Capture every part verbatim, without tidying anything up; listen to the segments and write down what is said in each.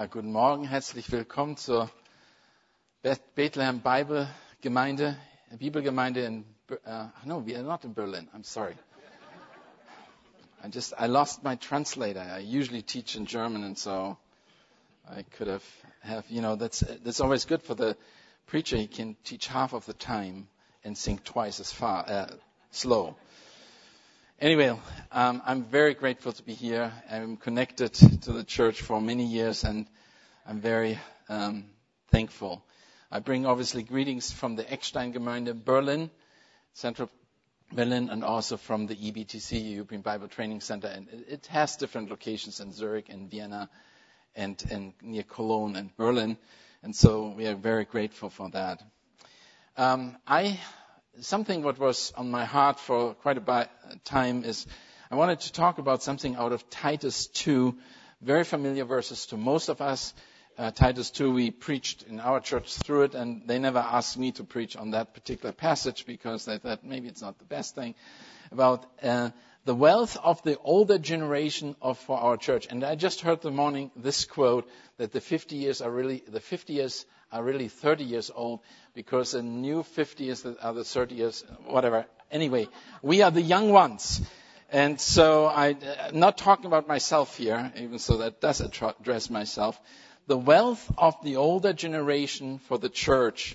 Ja, guten Morgen, herzlich willkommen zur Bethlehem Bible Gemeinde, Bibelgemeinde in, uh, no, we are not in Berlin, I'm sorry. I just, I lost my translator. I usually teach in German, and so I could have, have, you know, that's, that's always good for the preacher. He can teach half of the time and sing twice as far, uh, slow. Anyway, um, I'm very grateful to be here. I'm connected to the church for many years, and I'm very um, thankful. I bring obviously greetings from the Eckstein Gemeinde Berlin, Central Berlin, and also from the E B T C, European Bible Training Center. And it has different locations in Zurich and Vienna and, and near Cologne and Berlin. And so we are very grateful for that. Um, I Something what was on my heart for quite a time is I wanted to talk about something out of Titus two, very familiar verses to most of us. Uh, Titus two, we preached in our church through it, and they never asked me to preach on that particular passage because they thought maybe it's not the best thing, about uh, the wealth of the older generation of for our church. And I just heard this morning this quote that the fifty years are really the fifty years are really thirty years old, because the new fifty years are the thirty years, whatever. Anyway, we are the young ones. And so I, I'm not talking about myself here, even so that does address myself. The wealth of the older generation for the church,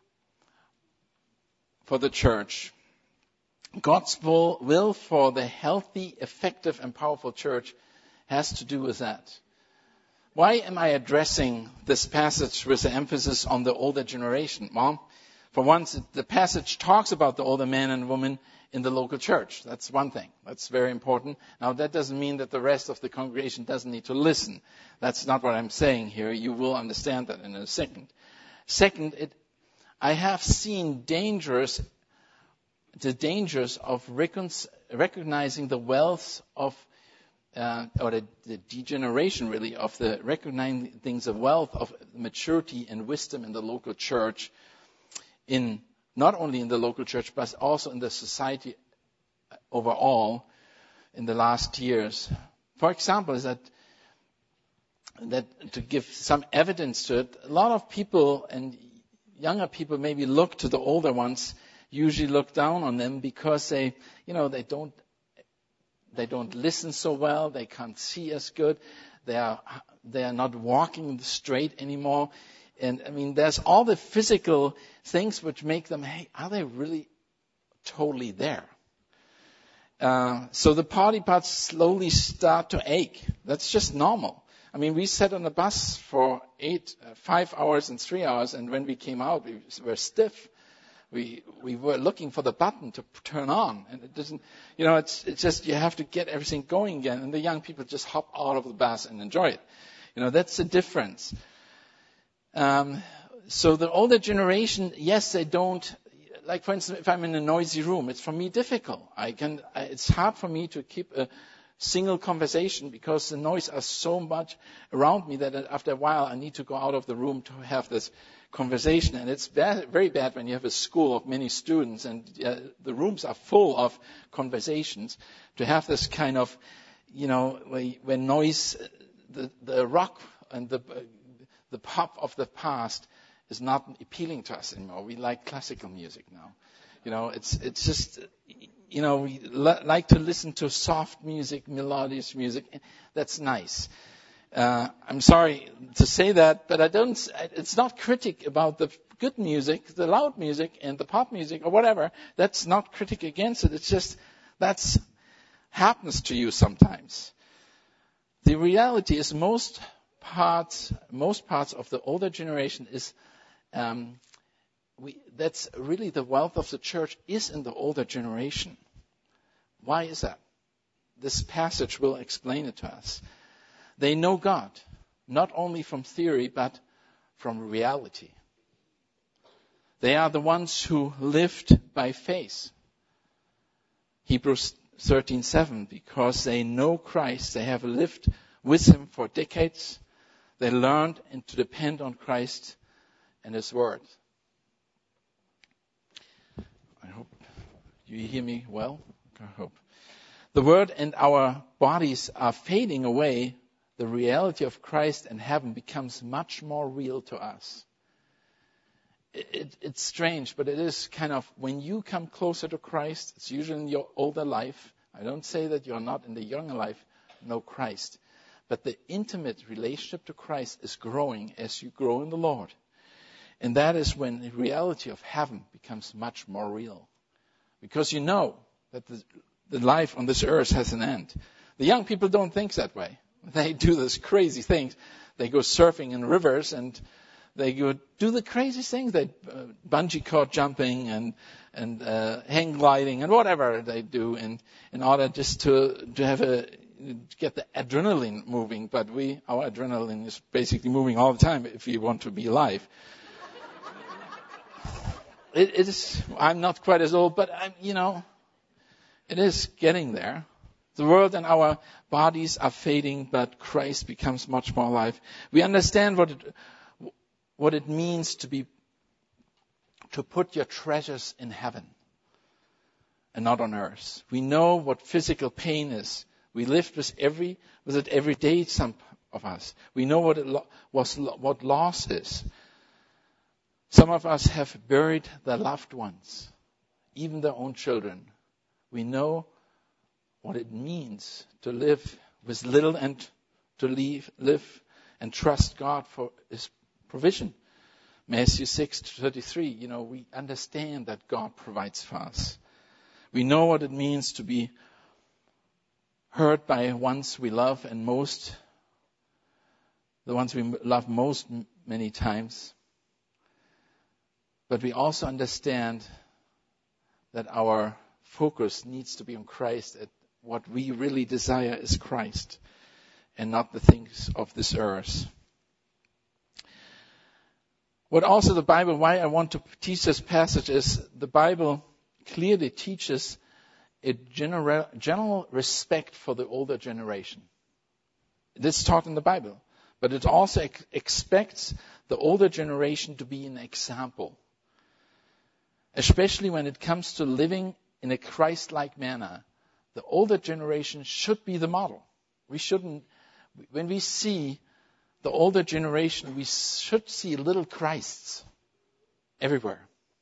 for the church. God's will, will for the healthy, effective, and powerful church has to do with that. Why am I addressing this passage with the emphasis on the older generation? Well, for once, the passage talks about the older man and woman in the local church. That's one thing. That's very important. Now, that doesn't mean that the rest of the congregation doesn't need to listen. That's not what I'm saying here. You will understand that in a second. Second, it, I have seen dangerous, the dangers of recon, recognizing the wealth of Uh, or the, the degeneration, really, of the recognizing things of wealth, of maturity and wisdom in the local church, in not only in the local church, but also in the society overall in the last years. For example, is that, that to give some evidence to it, a lot of people and younger people maybe look to the older ones, usually look down on them because they, you know, they don't They don't listen so well. They can't see as good. They are they are not walking straight anymore. And I mean, there's all the physical things which make them, hey, are they really totally there? Uh, so the body parts slowly start to ache. That's just normal. I mean, we sat on a bus for eight, uh, five hours and three hours, and when we came out, we were stiff. We we were looking for the button to turn on, and it doesn't. You know, it's it's just you have to get everything going again, and the young people just hop out of the bus and enjoy it. You know, that's the difference. Um, so the older generation, yes, they don't. Like for instance, if I'm in a noisy room, it's for me difficult. I can. I, it's hard for me to keep a single conversation because the noise is so much around me that after a while I need to go out of the room to have this conversation. And it's bad, very bad when you have a school of many students and uh, the rooms are full of conversations, to have this kind of, you know, when noise, the, the rock and the, uh, the pop of the past is not appealing to us anymore. We like classical music now. You know, it's, it's just, you know, we l- like to listen to soft music, melodious music. That's nice. Uh, I'm sorry to say that, but I don't. It's not critic about the good music, the loud music, and the pop music or whatever. That's not critic against it. It's just that's happens to you sometimes. The reality is most parts, most parts of the older generation is. Um, we, that's really the wealth of the church is in the older generation. Why is that? This passage will explain it to us. They know God, not only from theory, but from reality. They are the ones who lived by faith. Hebrews thirteen seven, because they know Christ, they have lived with Him for decades. They learned and to depend on Christ and His Word. I hope you hear me well. I hope. The Word and our bodies are fading away the reality of Christ and heaven becomes much more real to us. It, it, it's strange, but it is kind of, when you come closer to Christ, it's usually in your older life. I don't say that you're not in the younger life, know Christ. But the intimate relationship to Christ is growing as you grow in the Lord. And that is when the reality of heaven becomes much more real. Because you know that the, the life on this earth has an end. The young people don't think that way. They do these crazy things. They go surfing in rivers and they go do the crazy things. They uh, bungee cord jumping and and uh, hang gliding and whatever they do in in order just to to have a to get the adrenaline moving. But we our adrenaline is basically moving all the time if we want to be alive. it, it is. I'm not quite as old, but I'm you know, it is getting there. The world and our bodies are fading, but Christ becomes much more alive. We understand what it, what it means to be, to put your treasures in heaven and not on earth. We know what physical pain is. We lived with every, with it every day, some of us. We know what it lo- was, what loss is. Some of us have buried their loved ones, even their own children. We know what it means to live with little and to leave, live and trust God for His provision. Matthew six thirty-three, you know, we understand that God provides for us. We know what it means to be hurt by ones we love and most, the ones we love most many times. But we also understand that our focus needs to be on Christ. What we really desire is Christ and not the things of this earth. What also the Bible, why I want to teach this passage is the Bible clearly teaches a general, general respect for the older generation. This is taught in the Bible. But it also ex- expects the older generation to be an example. Especially when it comes to living in a Christ-like manner. The older generation should be the model. We shouldn't, when we see the older generation, we should see little Christs everywhere.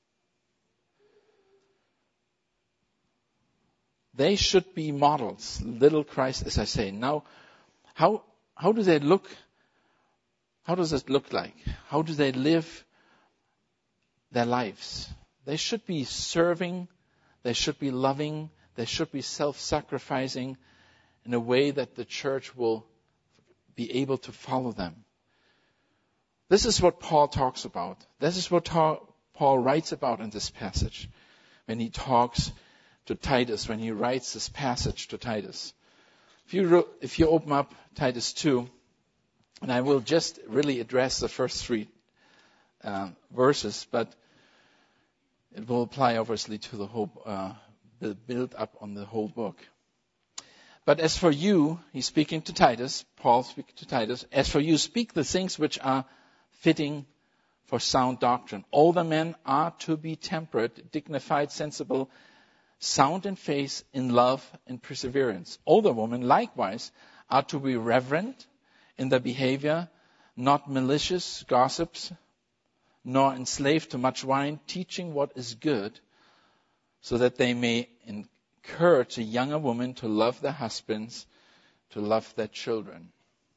They should be models, little Christ, as I say. Now, how how do they look? How does it look like? How do they live their lives? They should be serving. They should be loving. They should be self-sacrificing in a way that the church will be able to follow them. This is what Paul talks about. This is what ta- Paul writes about in this passage when he talks to Titus, when he writes this passage to Titus. If you, ro- if you open up Titus two, and I will just really address the first three uh, verses, but it will apply obviously to the whole uh the build up on the whole book. But as for you, he's speaking to Titus, Paul speaking to Titus, as for you, speak the things which are fitting for sound doctrine. Older men are to be temperate, dignified, sensible, sound in faith, in love and perseverance. Older women likewise are to be reverent in their behavior, not malicious gossips, nor enslaved to much wine, teaching what is good, so that they may encourage a younger woman to love their husbands, to love their children.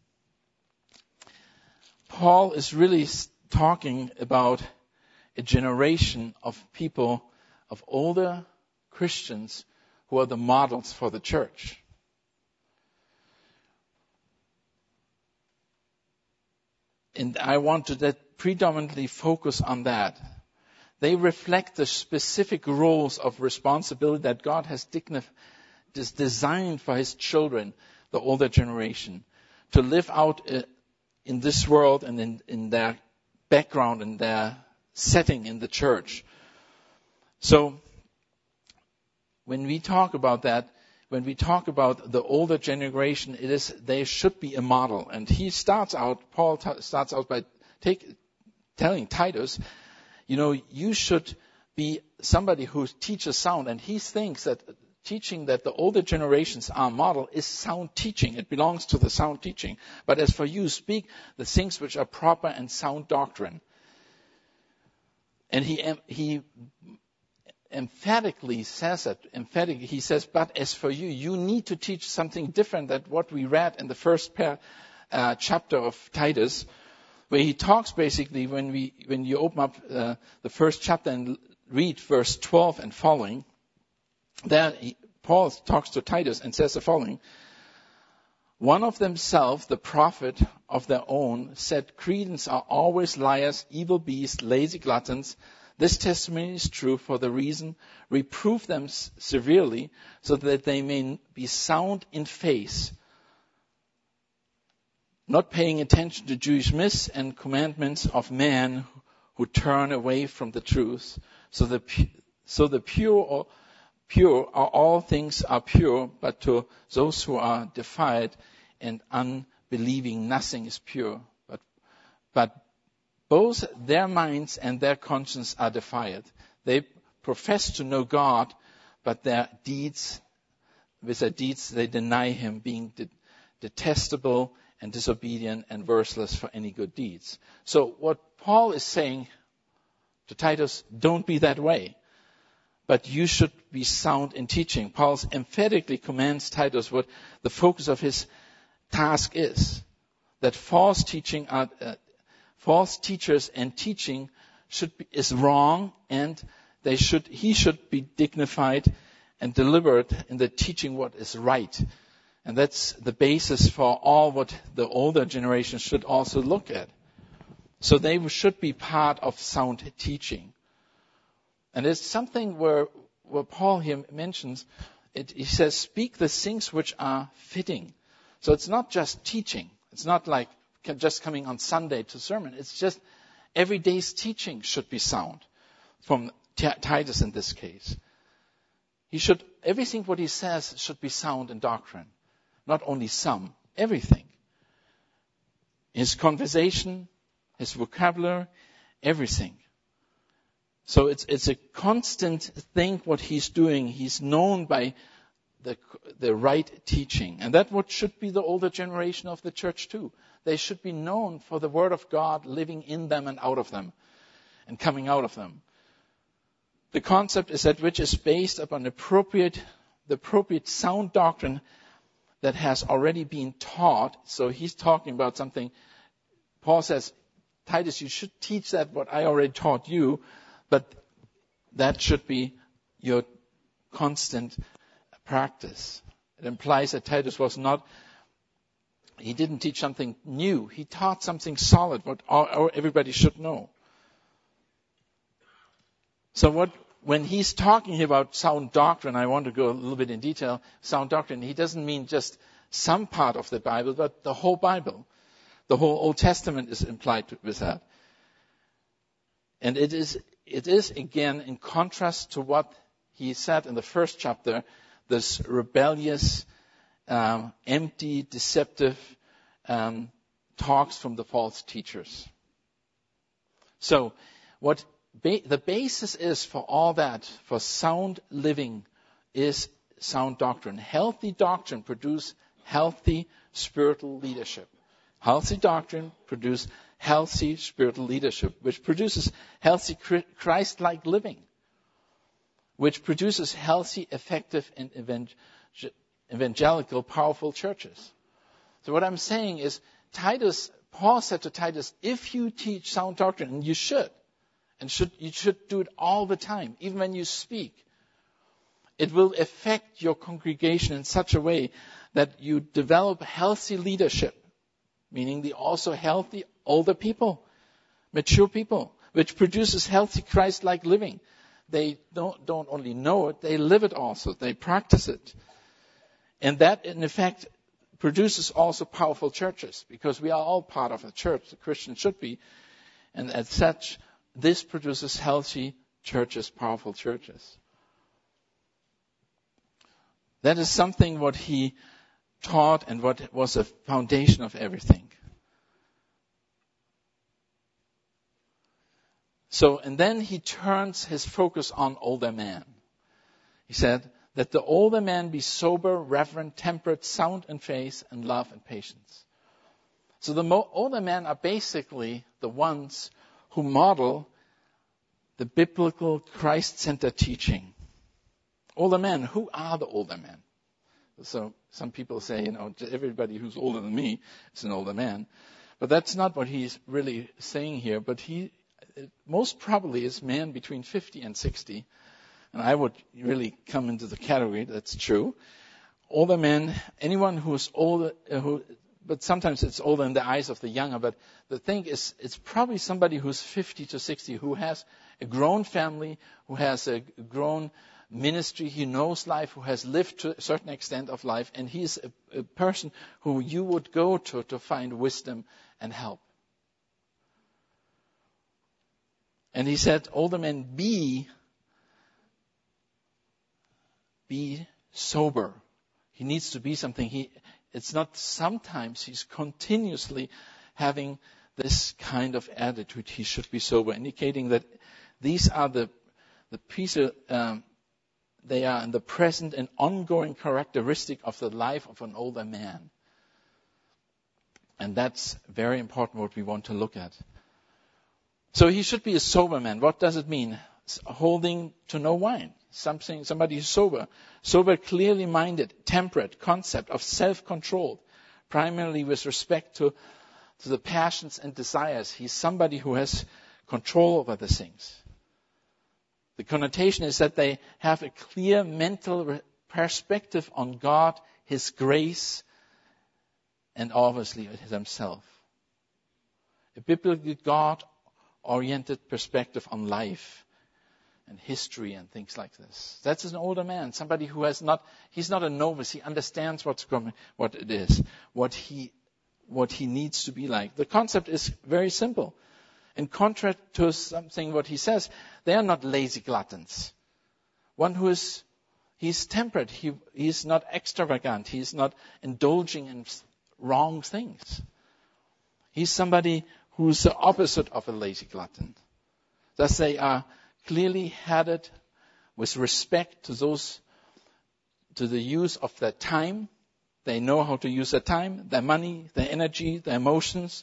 Paul is really talking about a generation of people, of older Christians, who are the models for the church. And I want to that predominantly focus on that. They reflect the specific roles of responsibility that God has dignif- designed for His children, the older generation, to live out uh, in this world and in, in their background and their setting in the church. So, when we talk about that, when we talk about the older generation, it is they should be a model. And he starts out, Paul t- starts out by take, telling Titus, you know, you should be somebody who teaches sound. And he thinks that teaching that the older generations are model is sound teaching. It belongs to the sound teaching. But as for you, speak the things which are proper and sound doctrine. And he he emphatically says it. Emphatically, he says, but as for you, you need to teach something different than what we read in the first pair, uh, chapter of Titus, where he talks basically, when we when you open up uh, the first chapter and read verse twelve and following, there he, Paul talks to Titus and says the following: one of themselves, the prophet of their own, said, Cretans are always liars, evil beasts, lazy gluttons. This testimony is true. For the reason, reprove them s- severely, so that they may be sound in faith, not paying attention to Jewish myths and commandments of men who turn away from the truth. So the pu- so the pure or pure are all things are pure, but to those who are defiled and unbelieving, nothing is pure. But but both their minds and their conscience are defiled. They profess to know God, but their deeds, with their deeds, they deny Him, being de- detestable and disobedient and worthless for any good deeds. So what Paul is saying to Titus, don't be that way, but you should be sound in teaching. Paul emphatically commands Titus what the focus of his task is, that false teaching are, uh, false teachers and teaching should be, is wrong, and they should he should be dignified and deliberate in the teaching what is right. And that's the basis for all what the older generation should also look at. So they should be part of sound teaching. And it's something where, where Paul here mentions, it, he says, speak the things which are fitting. So it's not just teaching. It's not like just coming on Sunday to sermon. It's just every day's teaching should be sound. From T- Titus in this case. He should, everything what he says should be sound in doctrine. Not only some, everything. His conversation, his vocabulary, everything. So it's it's a constant thing what he's doing. He's known by the the right teaching. And that's what should be the older generation of the church too. They should be known for the Word of God living in them and out of them and coming out of them. The concept is that which is based upon appropriate, the appropriate sound doctrine that has already been taught. So he's talking about something. Paul says, Titus, you should teach that what I already taught you, but that should be your constant practice. It implies that Titus was not, he didn't teach something new. He taught something solid, what all, everybody should know. So what, when he's talking about sound doctrine, I want to go a little bit in detail. Sound doctrine, he doesn't mean just some part of the Bible, but the whole Bible. The whole Old Testament is implied with that. And it is, it is again in contrast to what he said in the first chapter, this rebellious, um, empty, deceptive um, talks from the false teachers. So what ba- the basis is for all that, for sound living, is sound doctrine. Healthy doctrine produces healthy spiritual leadership. Healthy doctrine produces healthy spiritual leadership, which produces healthy Christ-like living, which produces healthy, effective, and evangelical, powerful churches. So what I'm saying is, Titus, Paul said to Titus, if you teach sound doctrine, and you should, and should, you should do it all the time, even when you speak, it will affect your congregation in such a way that you develop healthy leadership, meaning the also healthy older people, mature people, which produces healthy Christ-like living. They don't, don't only know it, they live it also. They practice it. And that, in effect, produces also powerful churches, because we are all part of a church. The Christian should be. And as such, this produces healthy churches, powerful churches. That is something what he taught and what was a foundation of everything. So, and then he turns his focus on older men. He said, Let the older men be sober, reverent, temperate, sound in faith, and love and patience. So the mo- older men are basically the ones who model the biblical Christ-centered teaching. Older men, who are the older men? So some people say, you know, everybody who's older than me is an older man. But that's not what he's really saying here. But he most probably is men between fifty and sixty. And I would really come into the category, that's true. Older men, anyone who's older, uh, who, but sometimes it's older in the eyes of the younger. But the thing is, it's probably somebody who's fifty to sixty, who has a grown family, who has a grown ministry, he knows life, who has lived to a certain extent of life, and he's a, a person who you would go to to find wisdom and help. And he said, older men, be, be sober. He needs to be something. He, it's not sometimes, he's continuously having this kind of attitude. He should be sober, indicating that these are the, the pieces, um, they are in the present and ongoing characteristic of the life of an older man. And that's very important what we want to look at. So he should be a sober man. What does it mean? Holding to no wine. Something, somebody who's sober. Sober, clearly minded, temperate, concept of self-control, primarily with respect to, to the passions and desires. He's somebody who has control over the things. The connotation is that they have a clear mental perspective on God, His grace, and obviously Himself. A biblical God-oriented perspective on life and history and things like this. That's an older man, somebody who has not, he's not a novice. He understands what's coming, what it is, what he, what he needs to be like. The concept is very simple. In contrast to something what he says, they are not lazy gluttons. One who is, he's temperate. He, he's not extravagant. He's not indulging in wrong things. He's somebody who's the opposite of a lazy glutton. Thus they are clearly headed with respect to those, to the use of their time. They know how to use their time, their money, their energy, their emotions.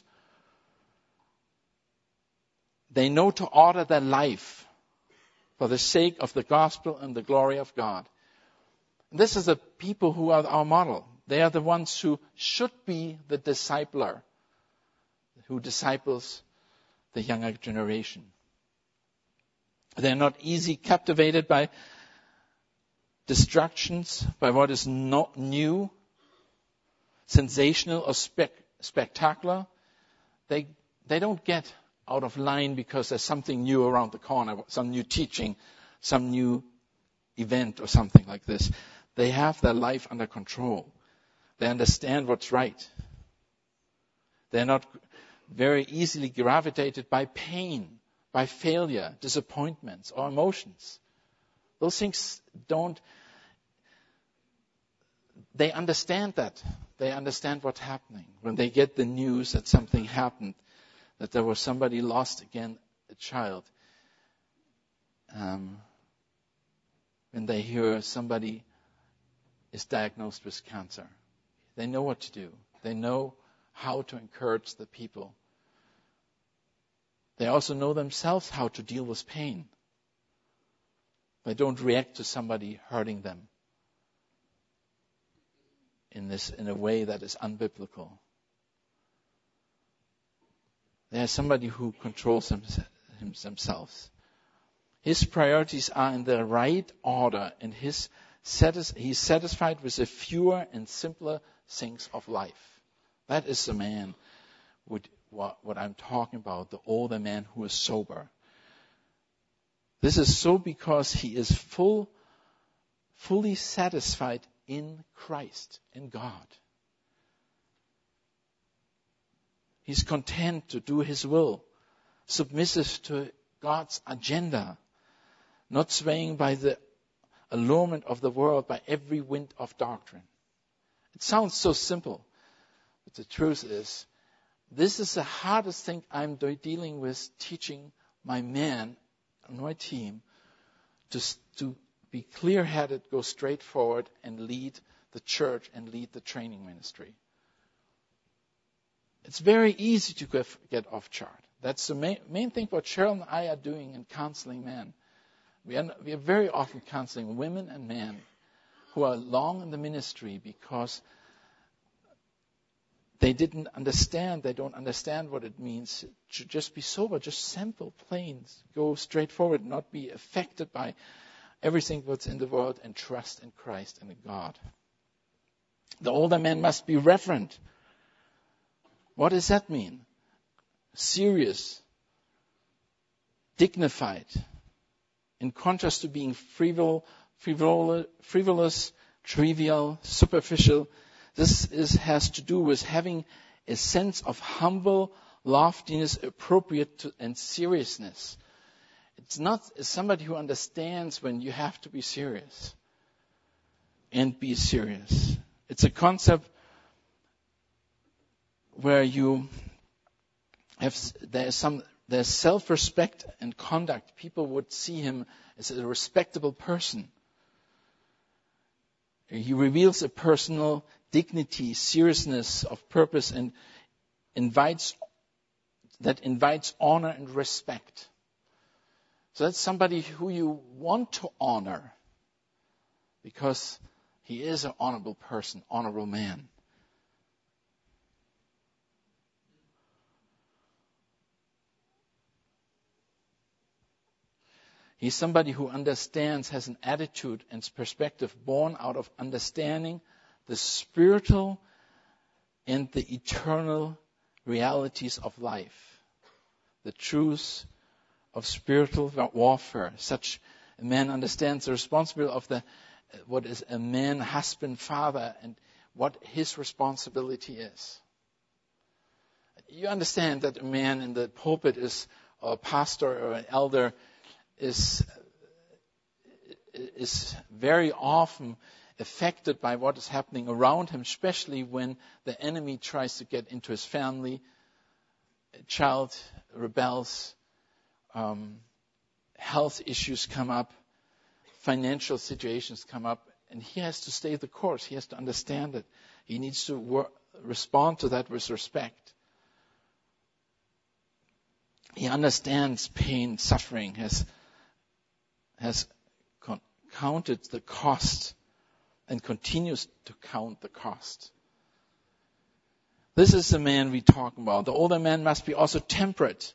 They know to order their life for the sake of the gospel and the glory of God. And this is the people who are our model. They are the ones who should be the discipler, who disciples the younger generation. They're not easily captivated by distractions, by what is not new, sensational or spec- spectacular. They, they don't get out of line because there's something new around the corner, some new teaching, some new event or something like this. They have their life under control. They understand what's right. They're not very easily gravitated by pain, by failure, disappointments, or emotions. Those things don't, they understand that. They understand what's happening. When they get the news that something happened, that there was somebody lost again, a child. Um, when they hear somebody is diagnosed with cancer, they know what to do. They know how to encourage the people. They also know themselves how to deal with pain. They don't react to somebody hurting them in this in a way that is unbiblical. There's somebody who controls themselves. His priorities are in the right order, and his satis- he's satisfied with the fewer and simpler things of life. That is the man with what, what I'm talking about, the older man who is sober. This is so because he is full, fully satisfied in Christ, in God. He's content to do His will, submissive to God's agenda, not swaying by the allurement of the world, by every wind of doctrine. It sounds so simple, but the truth is, this is the hardest thing I'm dealing with, teaching my men on my team to, to be clear-headed, go straight forward, and lead the church and lead the training ministry. It's very easy to get off chart. That's the main, main thing what Cheryl and I are doing in counseling men. We are, we are very often counseling women and men who are long in the ministry because they didn't understand, they don't understand what it means to just be sober, just simple, plain, go straight forward, not be affected by everything that's in the world, and trust in Christ and in God. The older man must be reverent. What does that mean? Serious, dignified, in contrast to being frivol, frivol, frivolous, trivial, superficial. This is, has to do with having a sense of humble loftiness appropriate to and seriousness. It's not somebody who understands when you have to be serious and be serious. It's a concept where you have, there's some, there's self-respect and conduct. People would see him as a respectable person. He reveals a personal dignity, seriousness of purpose, and invites, that invites honor and respect. So that's somebody who you want to honor because he is an honorable person, honorable man. He's somebody who understands, has an attitude and perspective born out of understanding the spiritual and the eternal realities of life, the truths of spiritual warfare. Such a man understands the responsibility of the what is a man, husband, father, and what his responsibility is. You understand that a man in the pulpit is or a pastor or an elder is is very often affected by what is happening around him, especially when the enemy tries to get into his family, a child rebels, um, health issues come up, financial situations come up, and he has to stay the course. He has to understand it. He needs to work, respond to that with respect. He understands pain, suffering, has has con- counted the cost and continues to count the cost. This is the man we talk about. The older man must be also temperate.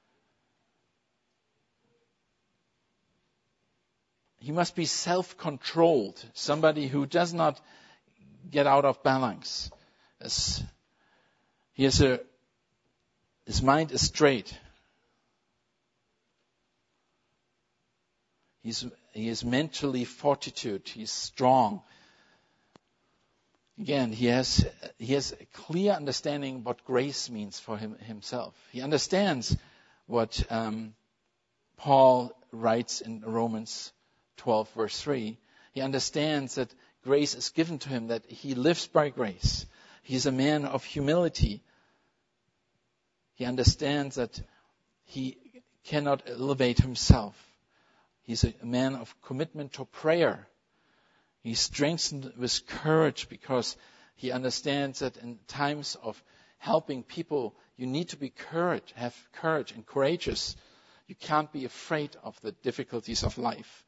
He must be self-controlled, somebody who does not get out of balance. As he has a, his mind is straight. He's, he is mentally fortitude. He's strong. Again, he has he has a clear understanding what grace means for him himself. He understands what um, Paul writes in Romans twelve, verse three. He understands that grace is given to him, that he lives by grace. He's a man of humility. He understands that he cannot elevate himself. He's a man of commitment to prayer. He's strengthened with courage because he understands that in times of helping people, you need to be courage, have courage and courageous. You can't be afraid of the difficulties of life.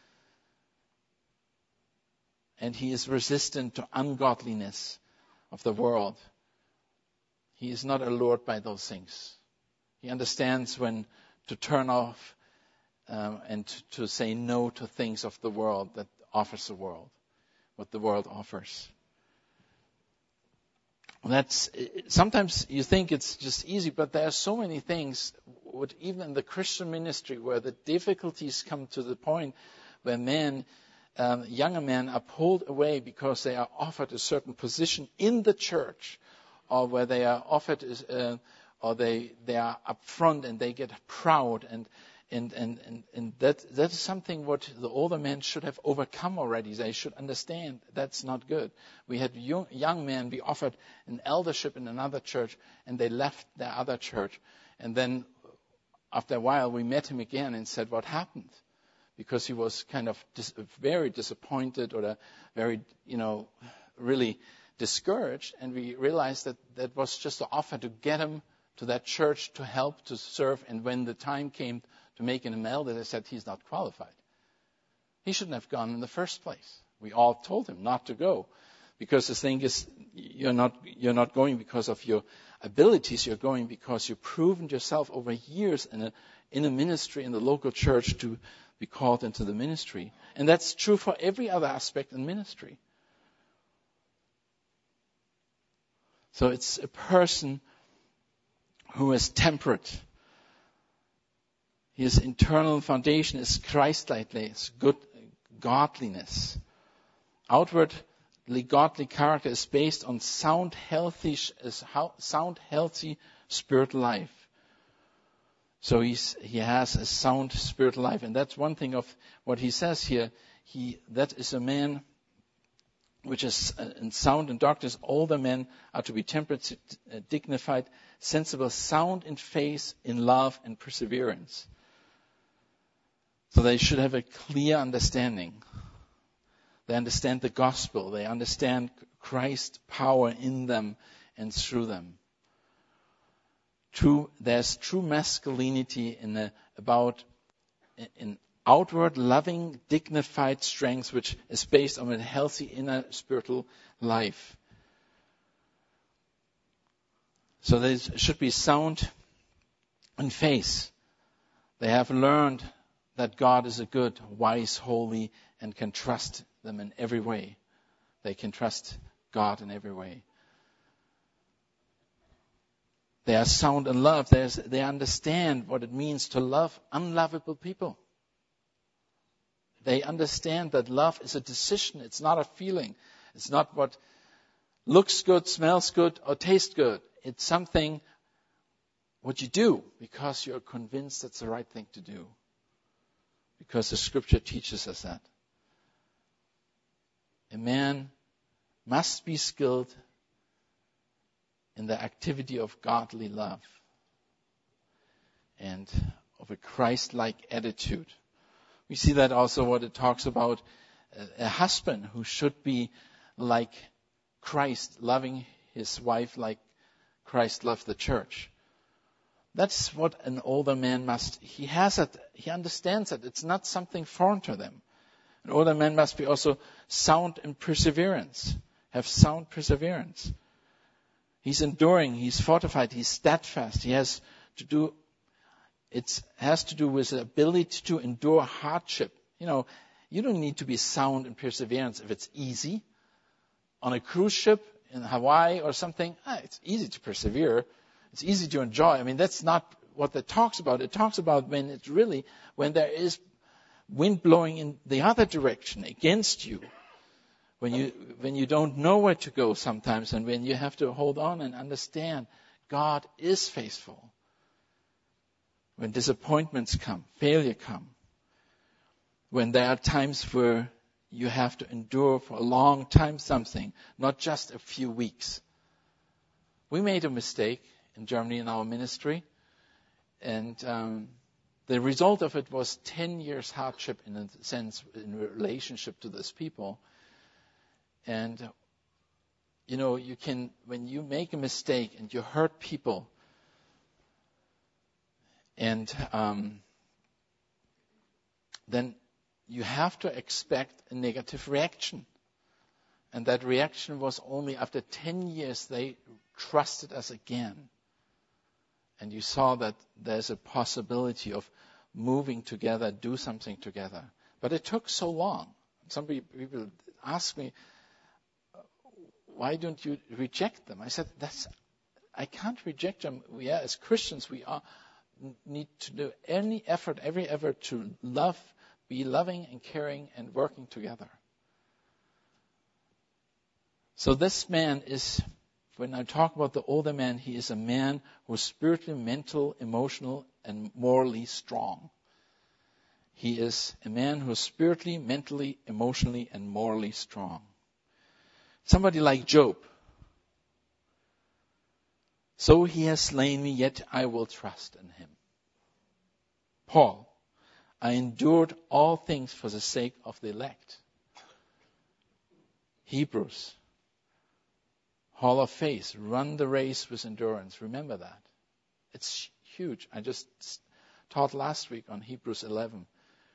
And he is resistant to ungodliness of the world. He is not allured by those things. He understands when to turn off um, and to, to say no to things of the world that offers the world, what the world offers. That's sometimes you think it's just easy, but there are so many things, what, even in the Christian ministry, where the difficulties come to the point where men, um, younger men, are pulled away because they are offered a certain position in the church, or where they are offered, uh, or they they are up front and they get proud and. And, and, and, and that, that is something what the older men should have overcome already. They should understand that's not good. We had young, young men be offered an eldership in another church, and they left their other church. And then after a while, we met him again and said, what happened? because he was kind of dis- very disappointed or uh, very, you know, really discouraged. And we realized that that was just an offer to get him to that church to help, to serve. And when the time came to make an elder, they said he's not qualified. He shouldn't have gone in the first place. We all told him not to go, because the thing is, you're not you're not going because of your abilities. You're going because you've proven yourself over years in a in a ministry in the local church to be called into the ministry. And that's true for every other aspect in ministry. So it's a person who is temperate. His internal foundation is Christ-likeness, good godliness. Outwardly godly character is based on sound, healthy, sound, healthy spiritual life. So he's, he has a sound spiritual life, and that's one thing of what he says here. He that is a man which is in sound in doctrine. Older men are to be temperate, dignified, sensible, sound in faith, in love, and perseverance. So they should have a clear understanding. They understand the gospel. They understand Christ's power in them and through them. True, there's true masculinity in the, about in outward, loving, dignified strength, which is based on a healthy inner spiritual life. So they should be sound in faith. They have learned that God is a good, wise, holy, and can trust them in every way. They can trust God in every way. They are sound in love. There's, they understand what it means to love unlovable people. They understand that love is a decision. It's not a feeling. It's not what looks good, smells good, or tastes good. It's something what you do because you're convinced it's the right thing to do. Because the scripture teaches us that. A man must be skilled in the activity of godly love and of a Christ-like attitude. We see that also what it talks about a husband who should be like Christ, loving his wife like Christ loved the church. That's what an older man must, he has it, he understands it. It's not something foreign to them. An older man must be also sound in perseverance, have sound perseverance. He's enduring, he's fortified, he's steadfast. He has to do, it has to do with the ability to endure hardship. You know, you don't need to be sound in perseverance if it's easy. On a cruise ship in Hawaii or something, ah, it's easy to persevere. It's easy to enjoy. I mean, that's not what it talks about. It talks about when it's really, when there is wind blowing in the other direction against you. When you when you don't know where to go sometimes, and when you have to hold on and understand God is faithful. When disappointments come, failure come, when there are times where you have to endure for a long time something, not just a few weeks. We made a mistake in Germany in our ministry, and um, the result of it was ten years hardship in a sense in relationship to these people. And, you know, you can, when you make a mistake and you hurt people, and um, then you have to expect a negative reaction. And that reaction was only after ten years they trusted us again. And you saw that there's a possibility of moving together, do something together. But it took so long. Some people ask me, why don't you reject them? I said, that's, I can't reject them. We are, as Christians, we are, need to do any effort, every effort to love, be loving and caring and working together. So this man is, when I talk about the older man, he is a man who is spiritually, mental, emotional, and morally strong. He is a man who is spiritually, mentally, emotionally, and morally strong. Somebody like Job. So he has slain me, yet I will trust in him. Paul. I endured all things for the sake of the elect. Hebrews, Hall of Faith, run the race with endurance. Remember that. It's huge. I just taught last week on Hebrews eleven.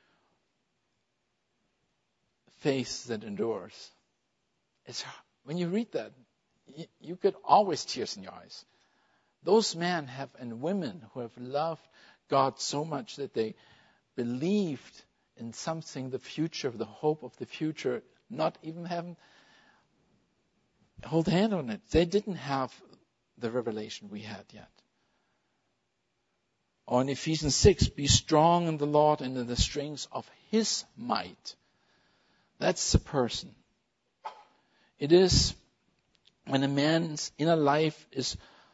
Faith that endures. It's, when you read that, you, you get always tears in your eyes. Those men have and women who have loved God so much that they believed in something, the future, the hope of the future, not even having hold hand on it. They didn't have the revelation we had yet. Or in Ephesians six, be strong in the Lord and in the strength of His might. That's the person. It is when a man's inner life is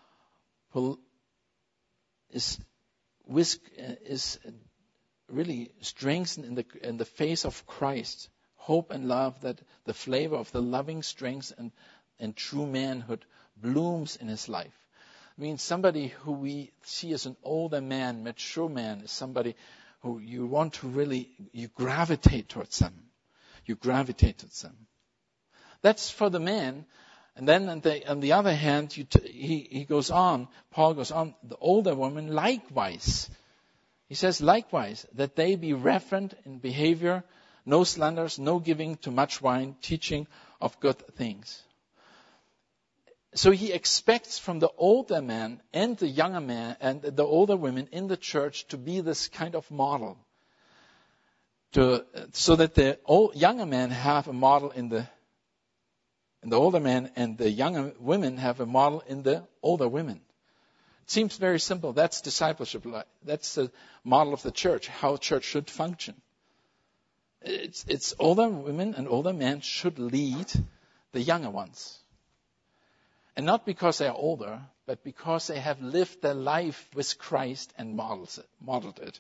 is is really strengthened in the in the face of Christ, hope and love, that the flavor of the loving strength and, and true manhood blooms in his life. I mean, somebody who we see as an older man, mature man, is somebody who you want to really, you gravitate towards them. You gravitate towards them. That's for the man. And then on the, on the other hand, you t- he, he goes on, Paul goes on, the older woman likewise. He says likewise, that they be reverent in behavior, no slanders, no giving to much wine, teaching of good things. So he expects from the older man and the younger man and the older women in the church to be this kind of model. To, so that the old, younger men have a model in the in the older men, and the younger women have a model in the older women. It seems very simple. That's discipleship. That's the model of the church, how church should function. It's, it's older women and older men should lead the younger ones. And not because they are older, but because they have lived their life with Christ and models it, modeled it.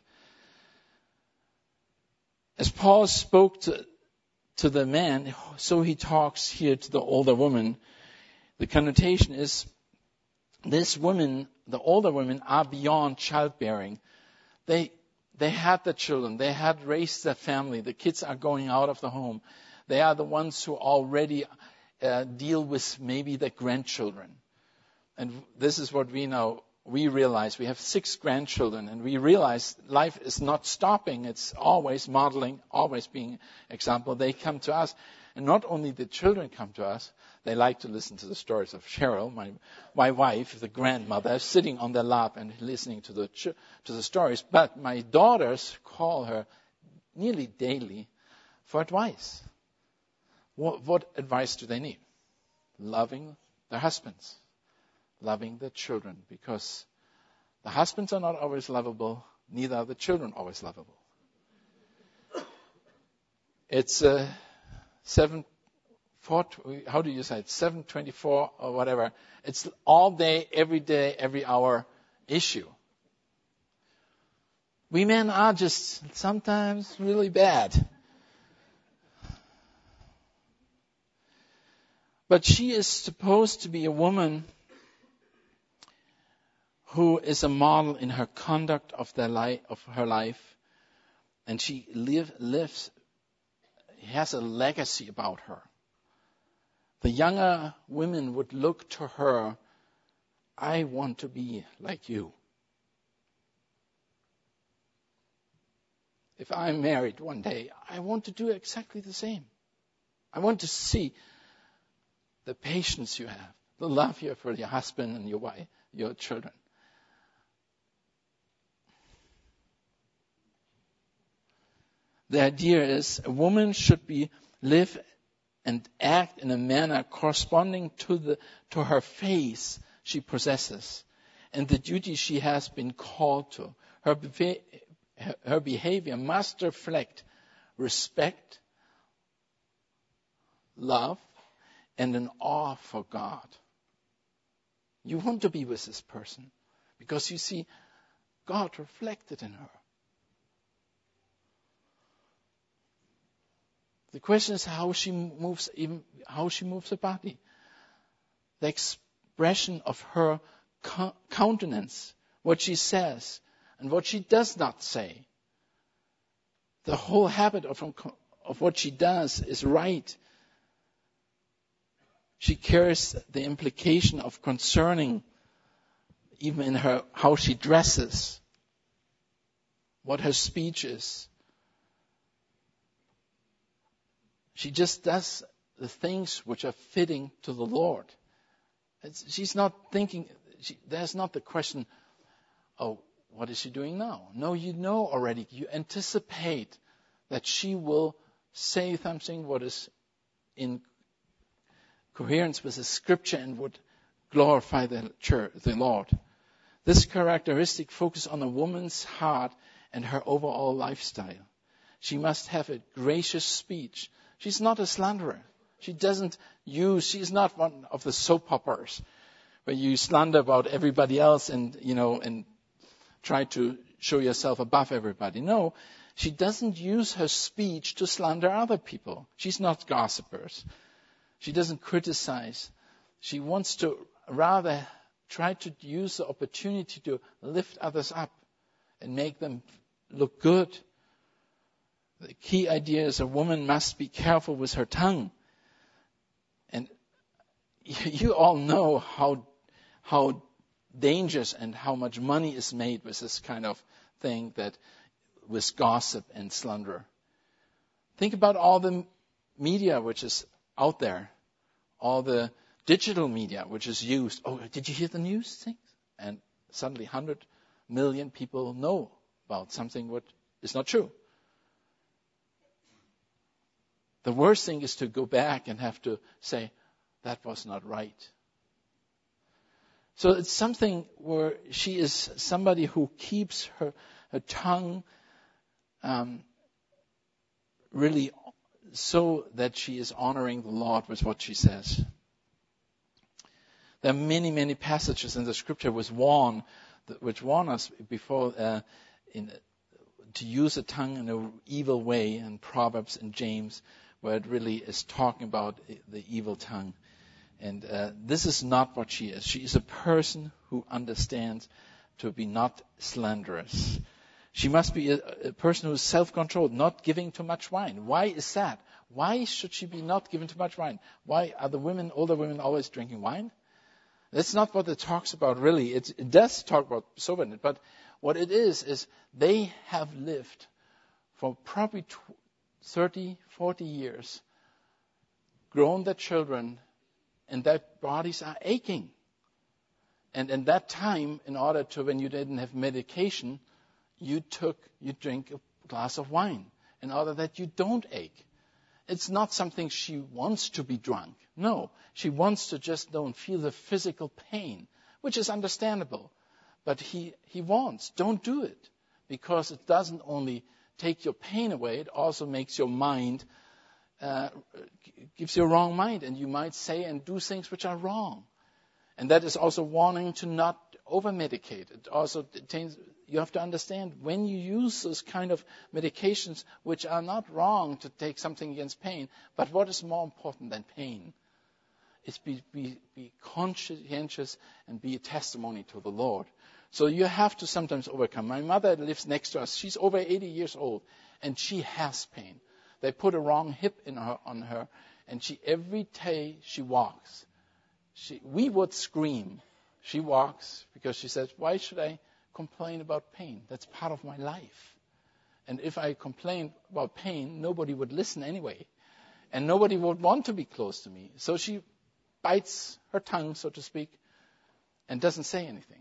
As Paul spoke to, to the man, so he talks here to the older woman. The connotation is this woman, the older women, are beyond childbearing. They they had the children. They had raised their family. The kids are going out of the home. They are the ones who already uh, deal with maybe the grandchildren. And this is what we know. We realize we have six grandchildren, and we realize life is not stopping. It's always modeling, always being example. They come to us, and not only the children come to us, they like to listen to the stories of Cheryl, my my wife, the grandmother, sitting on their lap and listening to the to the stories. But my daughters call her nearly daily for advice. What, what advice do they need? Loving their husbands. Loving the children, because the husbands are not always lovable, neither are the children always lovable. It's uh, seven, four, how do you say it? seven twenty-four or whatever. It's all day, every day, every hour issue. We men are just sometimes really bad. But she is supposed to be a woman who is a model in her conduct of their life, of her life, and she live, lives, has a legacy about her. The younger women would look to her, I want to be like you. If I'm married one day, I want to do exactly the same. I want to see the patience you have, the love you have for your husband and your wife, your children. The idea is a woman should be live and act in a manner corresponding to the to her faith she possesses and the duty she has been called to. Her her behavior must reflect respect, love, and an awe for God. You want to be with this person because you see God reflected in her. The question is how she moves, even how she moves her body. The expression of her countenance, what she says, and what she does not say. the whole habit of, of what she does is right. She carries the implication of concerning, even in her how she dresses, what her speech is. She just does the things which are fitting to the Lord. It's, she's not thinking, she, there's not the question, oh, what is she doing now? No, you know already. You anticipate that she will say something what is in coherence with the Scripture and would glorify the church, the Lord. This characteristic focuses on a woman's heart and her overall lifestyle. She must have a gracious speech. She's not a slanderer. She doesn't use, she's not one of the soap operas where you slander about everybody else and, you know, and try to show yourself above everybody. No, she doesn't use her speech to slander other people. She's not gossipers. She doesn't criticize. She wants to rather try to use the opportunity to lift others up and make them look good. The key idea is a woman must be careful with her tongue. And you all know how how dangerous and how much money is made with this kind of thing, that with gossip and slander. Think about all the media which is out there, all the digital media which is used. Oh, did you hear the news things? And suddenly one hundred million people know about something what is not true. The worst thing is to go back and have to say, that was not right. So it's something where she is somebody who keeps her, her tongue um, really so that she is honoring the Lord with what she says. There are many, many passages in the Scripture which warn, which warn us before uh, in, to use a tongue in an evil way, in Proverbs and James, where it really is talking about the evil tongue. And uh, this is not what she is. She is a person who understands to be not slanderous. She must be a, a person who is self-controlled, not giving too much wine. Why is that? Why should she be not giving too much wine? Why are the women, older women, always drinking wine? That's not what it talks about, really. It, it does talk about soberness, but what it is, is they have lived for probably thirty, forty years, grown their children, and their bodies are aching. And in that time, in order to, when you didn't have medication, you took, you drink a glass of wine in order that you don't ache. It's not something she wants to be drunk. No, she wants to just don't feel the physical pain, which is understandable. But he, he wants, don't do it, because it doesn't only take your pain away, it also makes your mind, uh, gives you a wrong mind, and you might say and do things which are wrong. And that is also warning to not over-medicate. It also contains, you have to understand when you use those kind of medications, which are not wrong to take something against pain, but what is more important than pain is be, be, be conscientious and be a testimony to the Lord. So you have to sometimes overcome. My mother lives next to us. She's over eighty years old, and she has pain. They put a wrong hip in her, on her, and she every day she walks. She, we would scream. She walks because she says, why should I complain about pain? That's part of my life. And if I complain about pain, nobody would listen anyway. And nobody would want to be close to me. So she bites her tongue, so to speak, and doesn't say anything.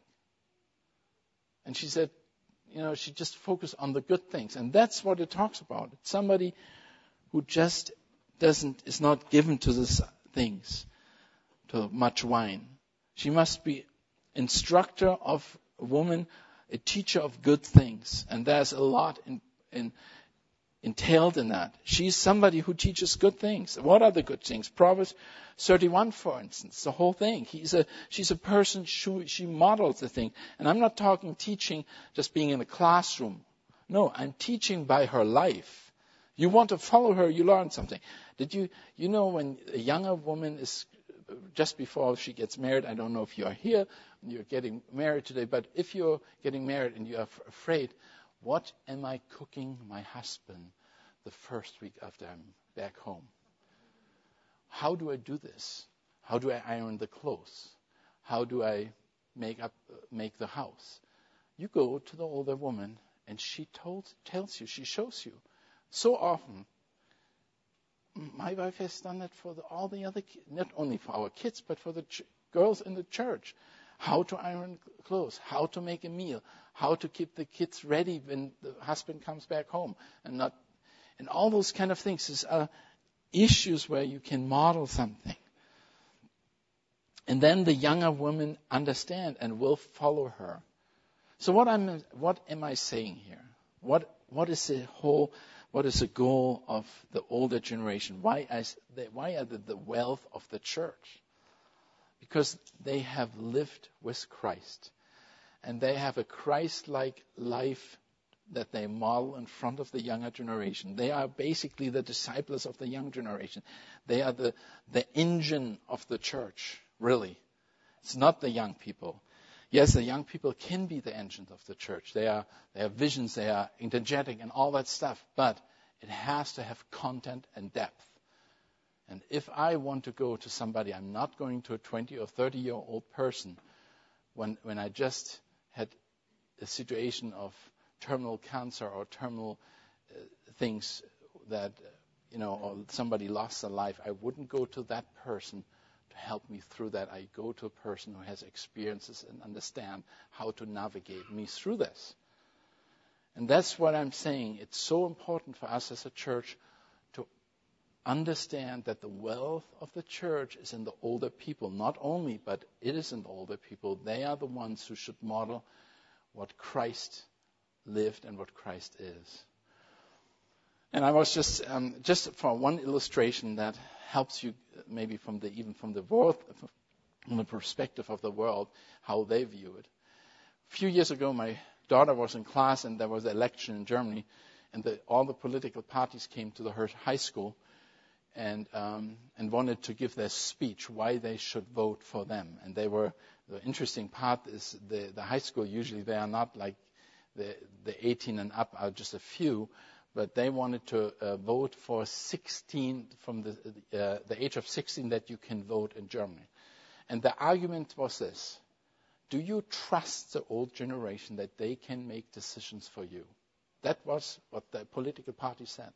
And she said, you know, she just focused on the good things. And that's what it talks about. It's somebody who just doesn't, is not given to these things, to much wine. She must be instructor of a woman, a teacher of good things. And there's a lot in, in, entailed in that. She's somebody who teaches good things. What are the good things? Proverbs thirty-one, for instance, the whole thing. He's a, she's a person, she, she models the thing. And I'm not talking teaching just being in a classroom. No, I'm teaching by her life. You want to follow her, you learn something. Did you, you know, when a younger woman is, just before she gets married, I don't know if you are here, you're getting married today, but if you're getting married and you are afraid, What am I cooking my husband the first week after I'm back home? How do I do this? How do I iron the clothes? How do I make up, make the house? You go to the older woman, and she told, tells you, she shows you. So often, my wife has done that for the, all the other, not only for our kids, but for the ch- girls in the church. How to iron clothes, how to make a meal, how to keep the kids ready when the husband comes back home, and not, and all those kind of things. These are issues where you can model something. And then the younger women understand and will follow her. So what I'm, what am I saying here? What, what is the whole, what is the goal of the older generation? Why is they, why are they the wealth of the church? Because they have lived with Christ, and they have a Christ-like life that they model in front of the younger generation. They are basically the disciples of the young generation. They are the, the engine of the church, really. It's not the young people. Yes, the young people can be the engines of the church. They are, they have visions, they are energetic and all that stuff, but it has to have content and depth. And if I want to go to somebody, I'm not going to a twenty or thirty-year-old person when, when I just had a situation of terminal cancer or terminal uh, things that, uh, you know, or somebody lost their life. I wouldn't go to that person to help me through that. I go to a person who has experiences and understand how to navigate me through this. And that's what I'm saying. It's so important for us as a church to understand that the wealth of the church is in the older people. Not only, but it is in the older people. They are the ones who should model what Christ lived and what Christ is. And I was just, um, just for one illustration that helps you maybe from the, even from the world, from the perspective of the world, how they view it. A few years ago, my daughter was in class, and there was an election in Germany, and the, all the political parties came to the her high school and um, and wanted to give their speech why they should vote for them. And they were, the interesting part is the, the high school, usually they are not like the, the eighteen and up are just a few, but they wanted to uh, vote for sixteen, from the, uh, the age of sixteen that you can vote in Germany. And the argument was this: do you trust the old generation that they can make decisions for you? That was what the political party said.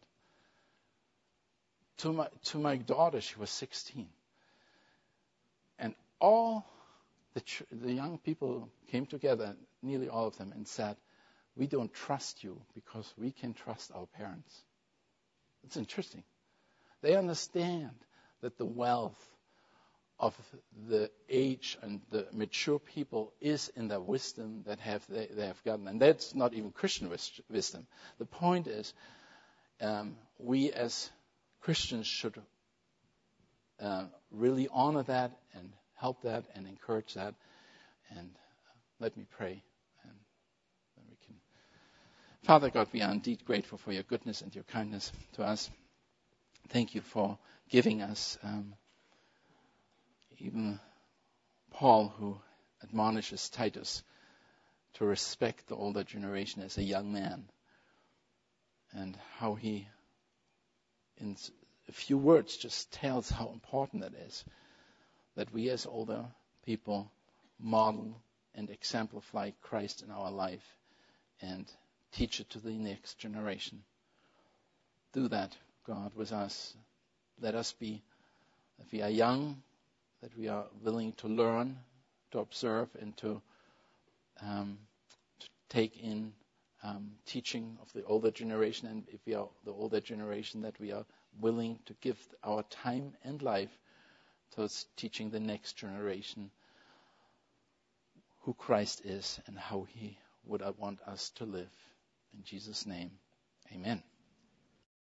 To my, to my daughter, she was sixteen. And all the, ch- the young people came together, nearly all of them, and said, we don't trust you because we can trust our parents. It's interesting. They understand that the wealth of the age and the mature people is in their wisdom that have they, they have gotten. And that's not even Christian wis- wisdom. The point is, um, we as Christians should uh, really honor that and help that and encourage that. And uh, let me pray. And then we can. Father God, we are indeed grateful for your goodness and your kindness to us. Thank you for giving us um, even Paul, who admonishes Titus to respect the older generation as a young man, and how he, in a few words, just tells how important it is that we as older people model and exemplify Christ in our life and teach it to the next generation. Do that, God, with us. Let us be, if we are young, that we are willing to learn, to observe, and to, um, to take in um, teaching of the older generation. And if we are the older generation, that we are willing to give our time and life towards teaching the next generation who Christ is and how he would want us to live. In Jesus' name, amen.